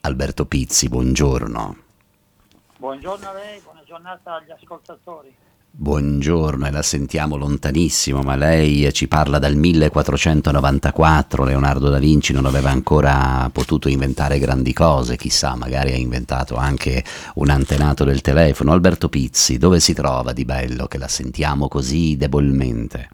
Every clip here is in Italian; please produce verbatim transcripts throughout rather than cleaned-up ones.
Alberto Pizzi, buongiorno. Buongiorno a lei, buona giornata agli ascoltatori. Buongiorno, e la sentiamo lontanissimo, ma lei ci parla dal millequattrocentonovantaquattro, Leonardo da Vinci non aveva ancora potuto inventare grandi cose, chissà, magari ha inventato anche un antenato del telefono. Alberto Pizzi, dove si trova di bello che la sentiamo così debolmente?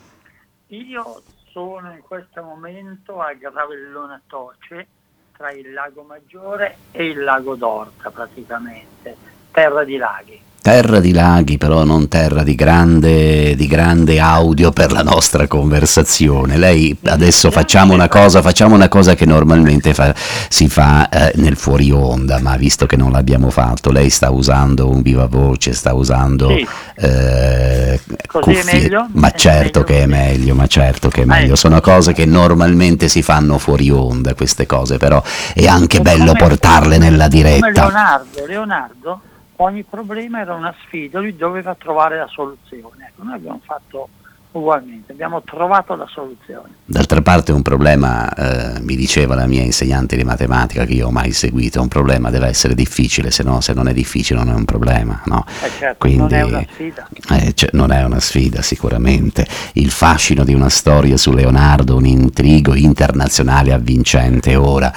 Io sono in questo momento a Gravellona Toce, tra il Lago Maggiore e il Lago d'Orta praticamente, terra di laghi. Terra di laghi, però non terra di grande, di grande audio per la nostra conversazione. Lei adesso facciamo una cosa, facciamo una cosa che normalmente fa, si fa eh, nel fuori onda, ma visto che non l'abbiamo fatto, lei sta usando un viva voce, sta usando Sì. eh, Così è cuffie, meglio? ma È certo meglio che è così. meglio, ma certo che è Ah, meglio. ecco. Sono cose che normalmente si fanno fuori onda, queste cose, però è anche È bello come, portarle nella come diretta. Leonardo, Leonardo, ogni problema era una sfida, lui doveva trovare la soluzione. Ecco, noi abbiamo fatto ugualmente, abbiamo trovato la soluzione. D'altra parte un problema, eh, mi diceva la mia insegnante di matematica che io ho mai seguito, un problema deve essere difficile, se no, se non è difficile non è un problema, no? Eh certo, Quindi non è una sfida. eh, cioè, non è una sfida sicuramente. Il fascino di una storia su Leonardo, un intrigo internazionale avvincente ora.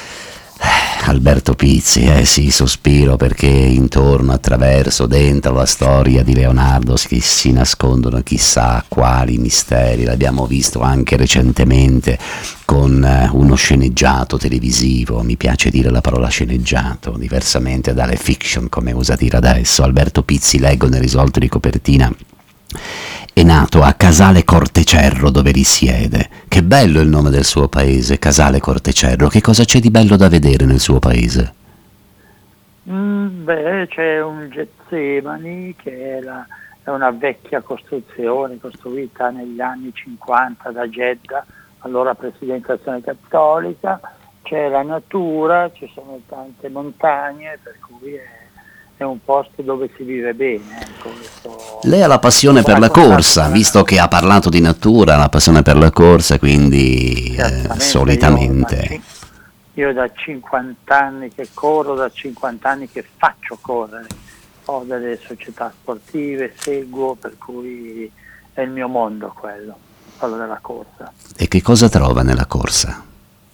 Alberto Pizzi, eh sì, sospiro perché intorno, attraverso, dentro la storia di Leonardo si, si nascondono chissà quali misteri. L'abbiamo visto anche recentemente con eh, uno sceneggiato televisivo, mi piace dire la parola sceneggiato, diversamente dalle fiction come usa dire adesso. Alberto Pizzi, leggo nel risolto di copertina, è nato a Casale Cortecerro dove risiede. Che bello il nome del suo paese, Casale Cortecerro. Che cosa c'è di bello da vedere nel suo paese? Mm, beh, c'è un Getsemani che è, la- è una vecchia costruzione costruita negli anni cinquanta da Jeddah, allora Presidentazione Cattolica, c'è la natura, ci sono tante montagne, per cui è, è un posto dove si vive bene. Ecco, questo, Lei ha la passione per buona la contatto corsa, con la visto che ha natura. parlato di natura, ha la passione per la corsa, quindi eh, Certamente io da, solitamente. cin- io da cinquanta anni che corro, da cinquanta anni che faccio correre, ho delle società sportive, seguo, per cui è il mio mondo quello, quello della corsa. E che cosa trova nella corsa?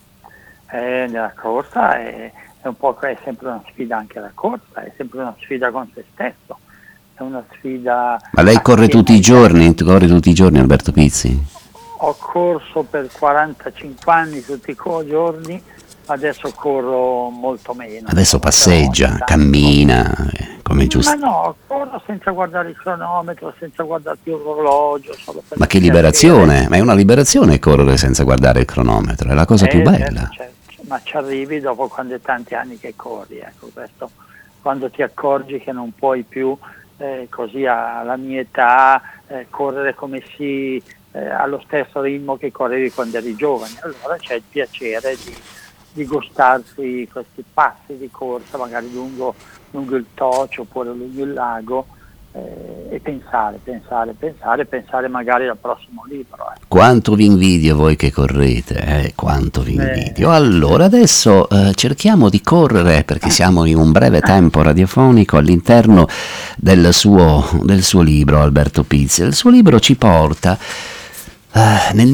E nella corsa è, è un po' è sempre una sfida anche la corsa, è sempre una sfida con se stesso, è una sfida Ma lei corre assieme tutti i agli altri. giorni? Corre tutti i giorni, Alberto Pizzi? Ho corso per quarantacinque anni tutti i co- giorni, adesso corro molto meno, Adesso insomma, però ogni passeggia, tanto corro. cammina, eh, come Ma giusto. no, corro senza guardare il cronometro, senza guardare più l'orologio, solo per Ma il che piacere. liberazione! Ma è una liberazione correre senza guardare il cronometro, è la cosa più Eh, certo, bella. certo, ma ci arrivi dopo quando è tanti anni che corri, ecco, questo, quando ti accorgi che non puoi più, eh, così alla mia età, eh, correre come si, eh, allo stesso ritmo che correvi quando eri giovane, allora c'è il piacere di, di gustarsi questi passi di corsa, magari lungo, lungo il Tocio oppure lungo il lago, eh, e pensare, pensare, pensare, pensare magari al prossimo libro. Ecco. Quanto vi invidio voi che correte, eh? Quanto vi invidio. Eh, Allora, adesso eh, cerchiamo di correre, perché siamo in un breve tempo radiofonico all'interno del suo, del suo libro, Alberto Pizzi. Il suo libro ci porta eh, nel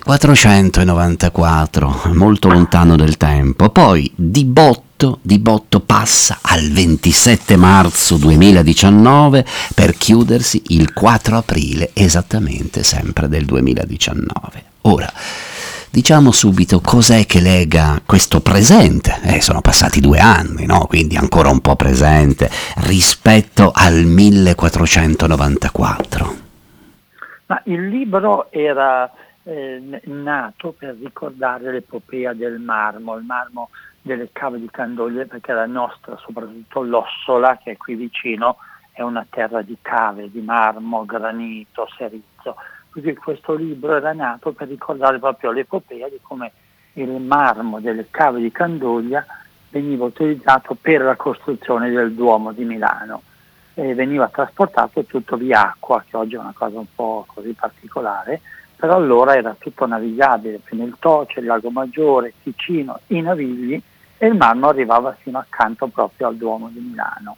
millequattrocentonovantaquattro, molto lontano nel tempo, poi di botto di botto passa al ventisette marzo duemiladiciannove per chiudersi il quattro aprile esattamente sempre del duemiladiciannove. Ora, diciamo subito cos'è che lega questo presente, eh, sono passati due anni, no? Quindi ancora un po' presente, rispetto al millequattrocentonovantaquattro. Ma il libro era eh, nato per ricordare l'epopea del marmo, il marmo delle cave di Candoglie, perché la nostra, soprattutto l'Ossola, che è qui vicino, è una terra di cave, di marmo, granito, serizzo. Quindi questo libro era nato per ricordare proprio l'epopea di come il marmo delle cave di Candoglia veniva utilizzato per la costruzione del Duomo di Milano. E veniva trasportato tutto via acqua, che oggi è una cosa un po' così particolare, però allora era tutto navigabile, fino il Toce, il Lago Maggiore, Ticino, i Navigli, e il marmo arrivava fino accanto proprio al Duomo di Milano.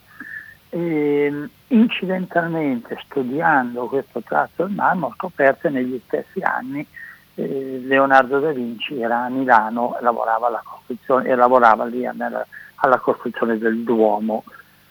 E, incidentalmente, studiando questo tratto del marmo, ho scoperto che negli stessi anni eh, Leonardo da Vinci era a Milano, lavorava alla costruzione e lavorava lì nella, alla costruzione del Duomo.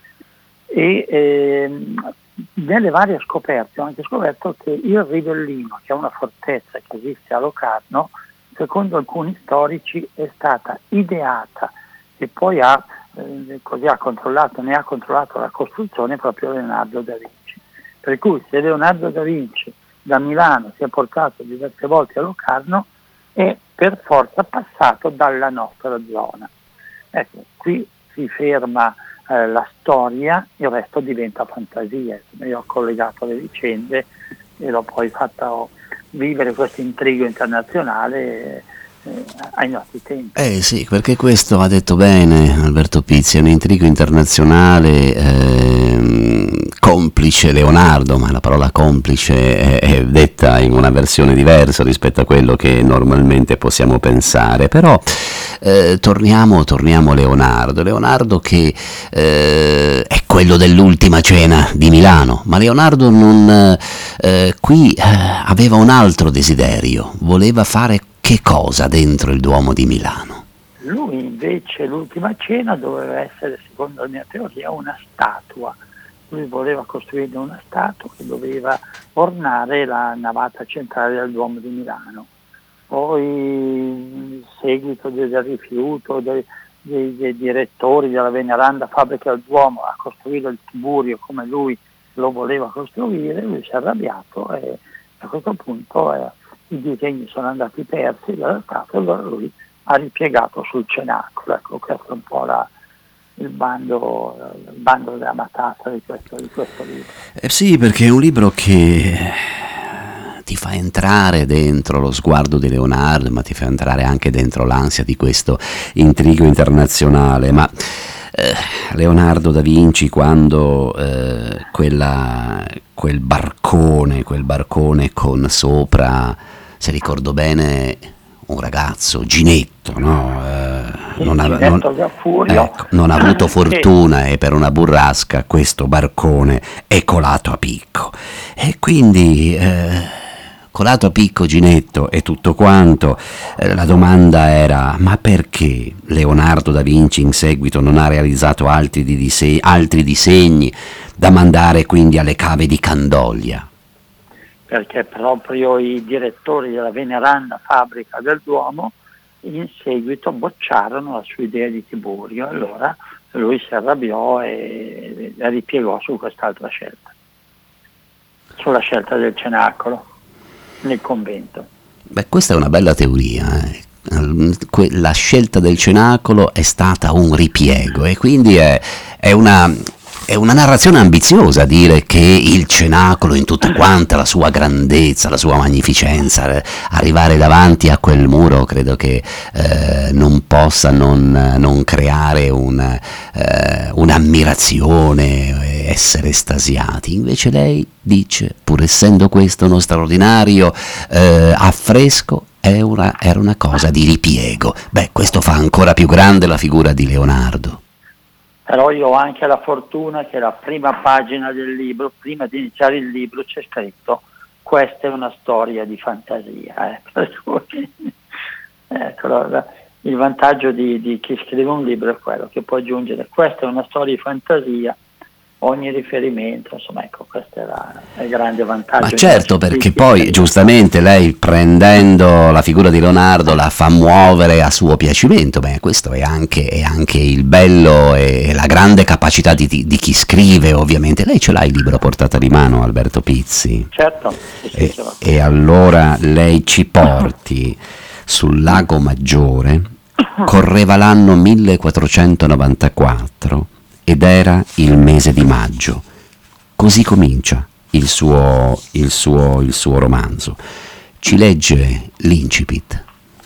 E ehm, nelle varie scoperte ho anche scoperto che il Rivellino, che è una fortezza che esiste a Locarno, secondo alcuni storici è stata ideata e poi ha, eh, così ha controllato, ne ha controllato la costruzione proprio Leonardo da Vinci. Per cui se Leonardo da Vinci da Milano si è portato diverse volte a Locarno è per forza passato dalla nostra zona. Ecco, qui si ferma eh, la storia, il resto diventa fantasia. Io ho collegato le vicende e l'ho poi fatto vivere questo intrigo internazionale eh, ai nostri tempi. Eh sì, perché questo ha detto bene Alberto Pizzi, è un intrigo internazionale, ehm, complice Leonardo, ma la parola complice è, è detta in una versione diversa rispetto a quello che normalmente possiamo pensare, però eh, torniamo, torniamo a Leonardo, Leonardo che eh, è quello dell'Ultima Cena di Milano, ma Leonardo non, eh, qui eh, aveva un altro desiderio, voleva fare che cosa dentro il Duomo di Milano? Lui invece l'Ultima Cena doveva essere, secondo la mia teoria, una statua. Lui voleva costruire una statua che doveva ornare la navata centrale del Duomo di Milano. Poi, in seguito del rifiuto dei, dei, dei direttori della veneranda fabbrica del Duomo a costruire il Tiburio come lui lo voleva costruire, lui si è arrabbiato e a questo punto eh, i disegni sono andati persi dalla statua e allora lui ha ripiegato sul cenacolo. Ecco, questo è un po' la, il bando, il bando della matassa di questo, di questo libro. Eh sì, perché è un libro che ti fa entrare dentro lo sguardo di Leonardo, ma ti fa entrare anche dentro l'ansia di questo intrigo internazionale. Ma eh, Leonardo da Vinci, quando eh, quella, quel barcone, quel barcone con sopra, se ricordo bene, un ragazzo, Ginetto, no? Eh, non, ha, non, ecco, non ha avuto fortuna e per una burrasca questo barcone è colato a picco. E quindi, eh, colato a picco Ginetto e tutto quanto, eh, la domanda era: ma perché Leonardo da Vinci in seguito non ha realizzato altri, di dise- altri disegni da mandare quindi alle cave di Candoglia? Perché proprio i direttori della veneranda fabbrica del Duomo in seguito bocciarono la sua idea di Tiburio, allora lui si arrabbiò e la ripiegò su quest'altra scelta, sulla scelta del cenacolo nel convento. Beh, questa è una bella teoria, eh. La scelta del cenacolo è stata un ripiego e quindi è, è una... È una narrazione ambiziosa dire che il cenacolo in tutta quanta la sua grandezza, la sua magnificenza, arrivare davanti a quel muro credo che eh, non possa non, non creare un, eh, un'ammirazione, essere estasiati. Invece lei dice, pur essendo questo uno straordinario eh, affresco, è una, era una cosa di ripiego. Beh, questo fa ancora più grande la figura di Leonardo. Però io ho anche la fortuna che la prima pagina del libro, prima di iniziare il libro, c'è scritto: questa è una storia di fantasia. Eh. Per cui, ecco, il vantaggio di, di chi scrive un libro è quello che può aggiungere: questa è una storia di fantasia, ogni riferimento, insomma, ecco, questo è, la, è il grande vantaggio. Ma certo, perché poi giustamente lei, prendendo la figura di Leonardo, la fa muovere a suo piacimento. Beh, questo è anche, è anche il bello e la grande capacità di, di chi scrive, ovviamente. Lei ce l'ha il libro a portata di mano, Alberto Pizzi? Certo. Sì, sì, e, e allora lei ci porti sul Lago Maggiore, correva l'anno millequattrocentonovantaquattro ed era il mese di maggio. Così comincia il suo, il suo, il suo romanzo. Ci legge l'incipit.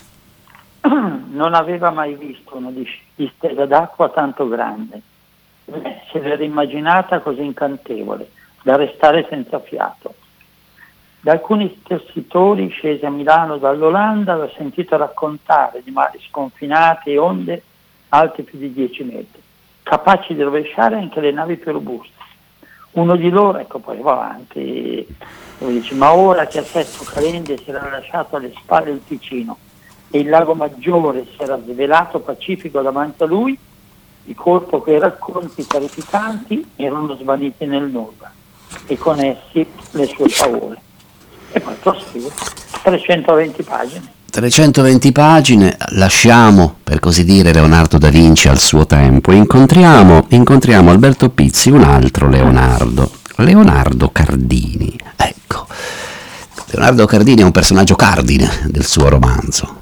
Non aveva mai visto una distesa d'acqua tanto grande, se l'era immaginata così incantevole da restare senza fiato. Da alcuni tessitori scesi a Milano dall'Olanda aveva sentito raccontare di mari sconfinati e onde alti più di dieci metri, capaci di rovesciare anche le navi più robuste. Uno di loro, ecco, poi va avanti, dove dice: ma ora che a Sesto Calende si era lasciato alle spalle il Ticino e il lago Maggiore si era svelato pacifico davanti a lui, di colpo quei racconti terrificanti erano svaniti nel nulla e con essi le sue paure. E poi prosegue, trecentoventi pagine. trecentoventi pagine, lasciamo, per così dire, Leonardo da Vinci al suo tempo. Incontriamo, incontriamo Alberto Pizzi, un altro Leonardo, Leonardo Cardini. Ecco, Leonardo Cardini è un personaggio cardine del suo romanzo.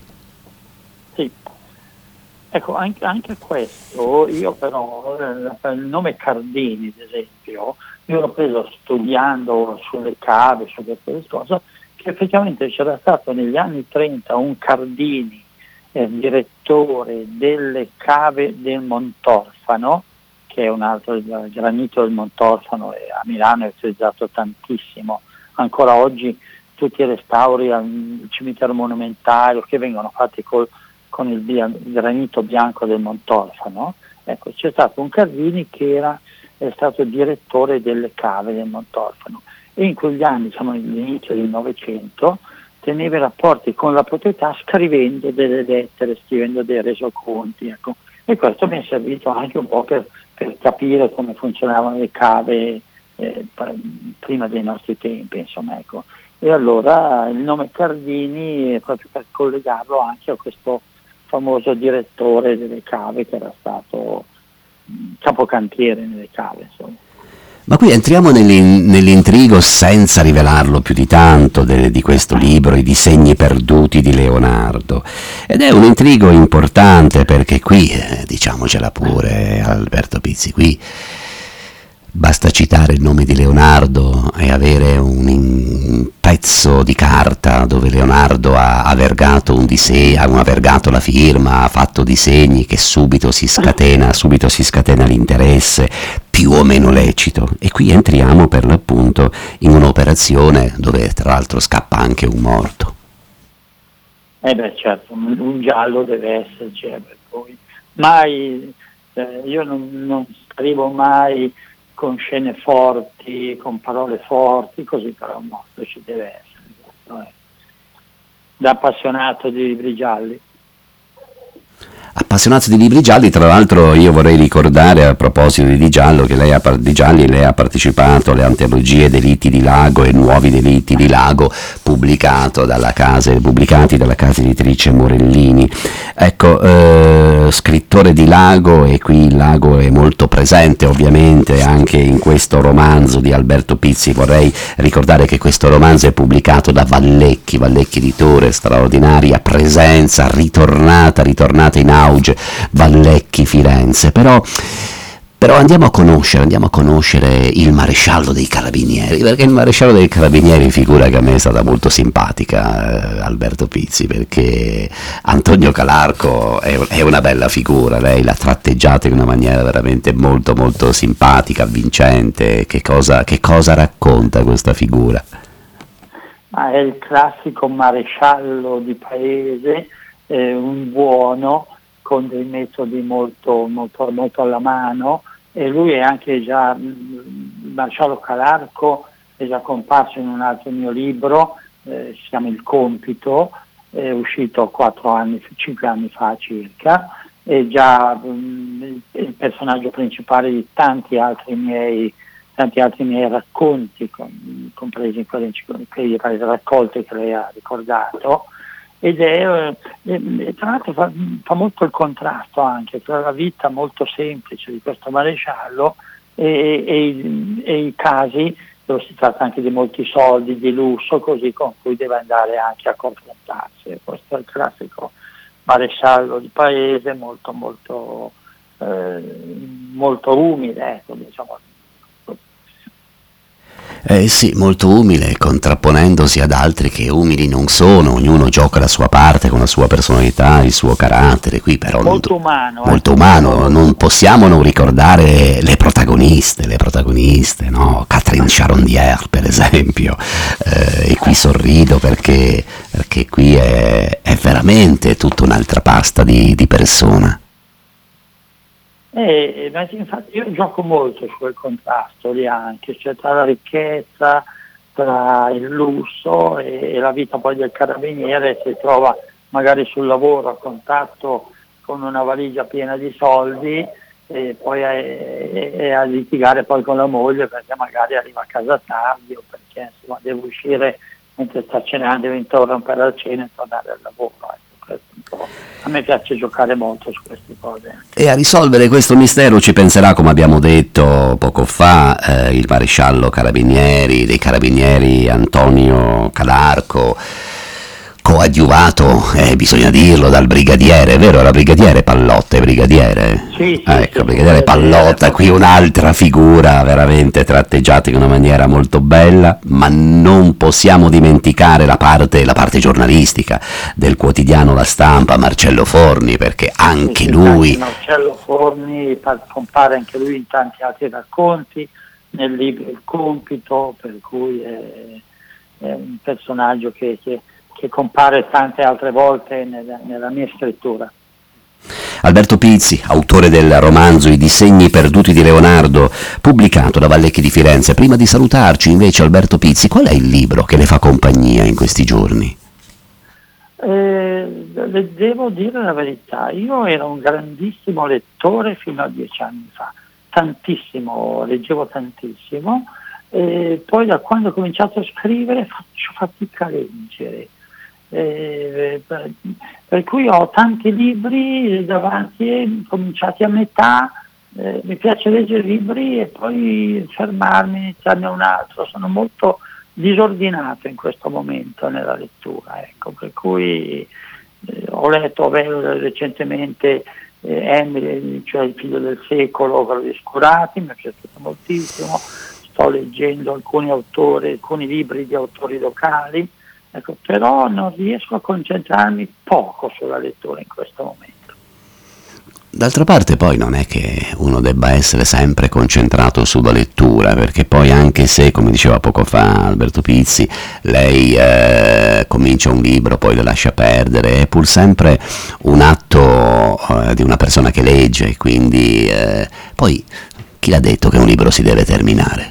Sì, ecco, anche, anche questo, io però, eh, il nome Cardini, ad esempio, io l'ho preso studiando sulle cave, su queste cose, che effettivamente c'era stato negli anni trenta un Cardini, eh, direttore delle cave del Montorfano, che è un altro, il granito del Montorfano, e a Milano è utilizzato tantissimo. Ancora oggi tutti i restauri al cimitero monumentario che vengono fatti col, con il, bia, il granito bianco del Montorfano, ecco, c'è stato un Cardini che era, è stato direttore delle cave del Montorfano. E in quegli anni, diciamo all'inizio del Novecento, teneva rapporti con la proprietà scrivendo delle lettere, scrivendo dei resoconti, ecco. E questo mi è servito anche un po' per, per capire come funzionavano le cave eh, prima dei nostri tempi, insomma, ecco. E allora il nome Cardini è proprio per collegarlo anche a questo famoso direttore delle cave che era stato capocantiere nelle cave, insomma. Ma qui entriamo nell'in- nell'intrigo, senza rivelarlo più di tanto, de- di questo libro, I disegni perduti di Leonardo. Ed è un intrigo importante perché qui, eh, diciamocela pure, Alberto Pizzi, qui basta citare il nome di Leonardo e avere un, un pezzo di carta dove Leonardo ha, ha vergato un disegno, ha vergato la firma, ha fatto disegni, che subito si scatena, subito si scatena l'interesse, più o meno lecito. E qui entriamo per l'appunto in un'operazione dove tra l'altro scappa anche un morto. Eh beh, certo, un giallo deve esserci, eh, per cui mai, eh, io non, non scrivo mai con scene forti, con parole forti, così, però un mostro ci deve essere, da appassionato di libri gialli. Appassionato di libri gialli, tra l'altro io vorrei ricordare a proposito di Di Giallo che lei ha, di Gialli lei ha partecipato alle antologie Delitti di Lago e Nuovi Delitti di Lago, pubblicato dalla casa, pubblicati dalla casa editrice Morellini. Ecco, eh, scrittore di Lago, e qui il lago è molto presente ovviamente anche in questo romanzo di Alberto Pizzi. Vorrei ricordare che questo romanzo è pubblicato da Vallecchi, Vallecchi editore, straordinaria presenza, ritornata, ritornata in auge, Vallecchi Firenze. Però però andiamo a conoscere, andiamo a conoscere il maresciallo dei carabinieri, perché il maresciallo dei carabinieri, figura che a me è stata molto simpatica, eh, Alberto Pizzi, perché Antonio Calarco è, è una bella figura, lei l'ha tratteggiata in una maniera veramente molto molto simpatica, avvincente. Che cosa, che cosa racconta questa figura? Ma è il classico maresciallo di paese, eh, un buono, con dei metodi molto, molto, molto alla mano, e lui è anche già, il maresciallo Calarco è già comparso in un altro mio libro, eh, si chiama Il Compito, è uscito quattro anni, cinque anni fa circa, è già mh, il personaggio principale di tanti altri miei, tanti altri miei racconti, com- compresi in quelle, in quelle raccolte che lei ha ricordato. Ed è, eh, tra l'altro fa, fa molto il contrasto anche tra la vita molto semplice di questo maresciallo e, e, i, e i casi dove si tratta anche di molti soldi, di lusso, così, con cui deve andare anche a confrontarsi. Questo è il classico maresciallo di paese, molto molto eh, molto umile, ecco, diciamo. Eh sì, molto umile, contrapponendosi ad altri che umili non sono, ognuno gioca la sua parte con la sua personalità, il suo carattere. Qui però molto non, umano, molto eh. umano, non possiamo non ricordare le protagoniste, le protagoniste, no? Catherine Charondier per esempio, eh, e qui sorrido perché, perché qui è, è veramente tutta un'altra pasta di, di persona. E, ma infatti io gioco molto su quel contrasto lì anche, cioè tra la ricchezza, tra il lusso e, e la vita poi del carabiniere si trova magari sul lavoro a contatto con una valigia piena di soldi e poi a, e, a litigare poi con la moglie perché magari arriva a casa tardi o perché insomma deve uscire mentre sta cenando, deve interrompere la cena e tornare al lavoro. A me piace giocare molto su queste cose. E a risolvere questo mistero ci penserà, come abbiamo detto poco fa, eh, il maresciallo Carabinieri, dei Carabinieri Antonio Calarco, coadiuvato, eh, bisogna dirlo, dal brigadiere, vero? Era brigadiere Pallotta, è brigadiere? Sì, sì, ecco, sì, brigadiere sì, Pallotta, qui un'altra figura veramente tratteggiata in una maniera molto bella, ma non possiamo dimenticare la parte, la parte giornalistica del quotidiano La Stampa, Marcello Forni, perché anche sì, sì, lui... Marcello Forni compare anche lui in tanti altri racconti, nel libro Il Compito, per cui è, è un personaggio che... che che compare tante altre volte nella, nella mia scrittura. Alberto Pizzi, autore del romanzo I disegni perduti di Leonardo, pubblicato da Vallecchi di Firenze. Prima di salutarci invece, Alberto Pizzi, qual è il libro che le fa compagnia in questi giorni? Eh, le devo dire la verità, io ero un grandissimo lettore fino a dieci anni fa, tantissimo, leggevo tantissimo, e poi da quando ho cominciato a scrivere faccio fatica a leggere. Eh, per, per cui ho tanti libri davanti, cominciati a metà, eh, mi piace leggere libri e poi fermarmi, iniziarne un altro, sono molto disordinato in questo momento nella lettura, ecco, per cui eh, ho letto beh, recentemente eh, Emily, cioè Il figlio del secolo, quello di Scurati, mi è piaciuto moltissimo, sto leggendo alcuni autori, alcuni libri di autori locali. Ecco, però non riesco a concentrarmi poco sulla lettura in questo momento. D'altra parte poi non è che uno debba essere sempre concentrato sulla lettura, perché poi anche se, come diceva poco fa Alberto Pizzi, lei eh, comincia un libro, poi lo lascia perdere, è pur sempre un atto eh, di una persona che legge, quindi eh, poi chi l'ha detto che un libro si deve terminare?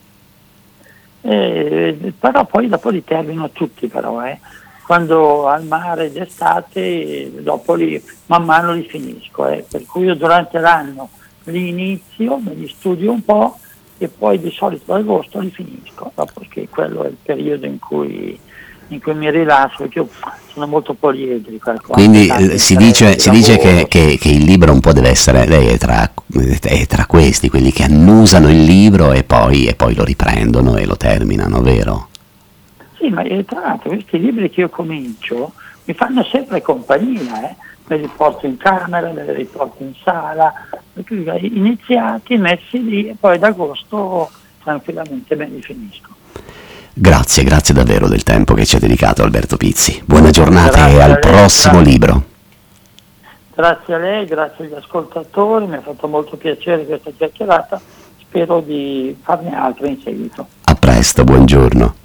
Eh, però poi dopo li termino tutti però, eh. Quando al mare d'estate dopo li, man mano li finisco, eh. Per cui io durante l'anno li inizio, me li studio un po' e poi di solito ad agosto li finisco, dopo che quello è il periodo in cui, in cui mi rilasso, perché io sono molto poliedrico. Quindi eh, si dice, si dice che, che, che il libro un po' deve essere, lei è tra, è tra questi, quelli che annusano il libro e poi, e poi lo riprendono e lo terminano, vero? Sì, ma eh, tra l'altro questi libri che io comincio mi fanno sempre compagnia, eh? Me li porto in camera, me li riporto in sala, iniziati, messi lì e poi ad agosto tranquillamente me li finisco. Grazie, grazie davvero del tempo che ci ha dedicato Alberto Pizzi. Buona giornata grazie e al lei, prossimo grazie. libro. Grazie a lei, grazie agli ascoltatori, mi ha fatto molto piacere questa chiacchierata, spero di farne altre in seguito. A presto, buongiorno.